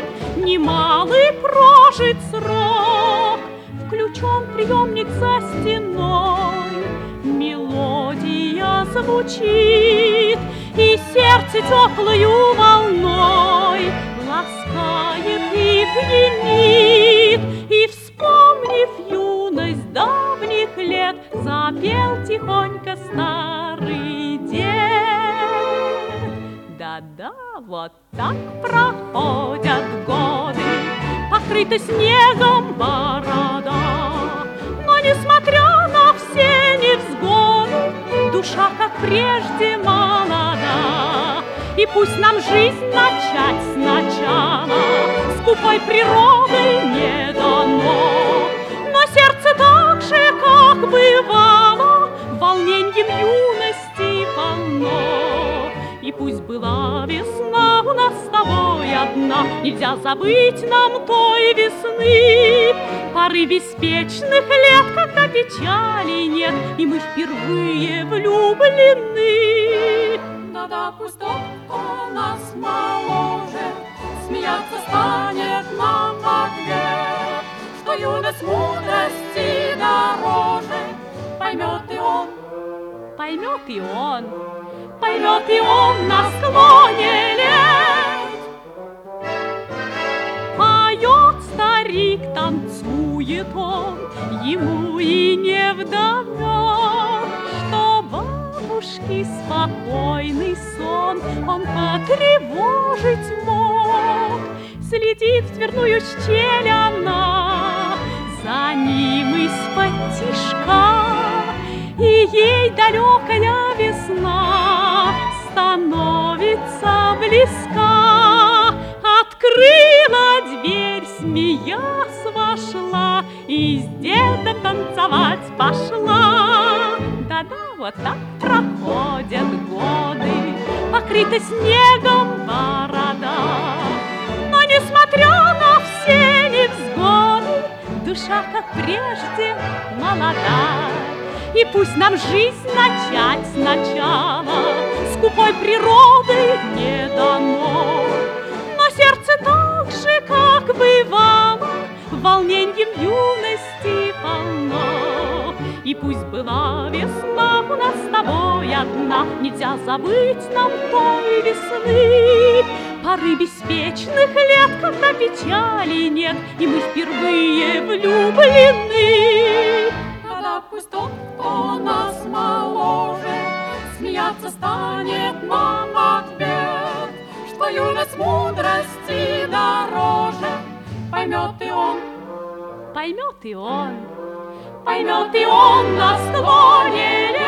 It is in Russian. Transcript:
лет, немалый прожить срок. Включен приемник за стеной, мелодия звучит, и сердце теплою волной ласкает и пьянит. И, вспомнив юность давних лет, запел тихонько старый дед. Да-да, вот так проходят годы, покрыта снегом борода. Но, несмотря на все невзгоды, душа, как прежде, молода. И пусть нам жизнь начать сначала скупой природой не дано, но сердце так же, как бывало, волненьем юности полно. И пусть была весна у нас с тобой одна, нельзя забыть нам той весны, поры беспечных лет, когда печали нет, и мы впервые влюблены. Да-да, пусть тот, кто нас моложе, смеяться станет нам в ответ, что юность мудрости дороже, поймет и он, поймет и он, поймет и он на склоне лет. Поет старик, танцует он, ему и не вдомек, что бабушки спокойный сон он потревожить мог. Следит в дверную щель она за ним из-под тишка, и ей далекая весна становится близка. Открыла дверь, смеясь, вошла и с дедом танцевать пошла. Да-да, вот так проходят годы, покрыта снегом борода. Но, несмотря на все невзгоды, душа, как прежде, молода. И пусть нам жизнь начать сначала скупой природой не дано, но сердце так же, как бывало, волненьем юности полно. И пусть была весна у нас с тобой одна, нельзя забыть нам той весны, поры беспечных лет, когда печали нет, и мы впервые влюблены. да-да, пусть тот, кто нас моложе, смеяться станет нам в ответ, что юность мудрости дороже, поймет и он, поймет и он, поймет и он на склоне лет.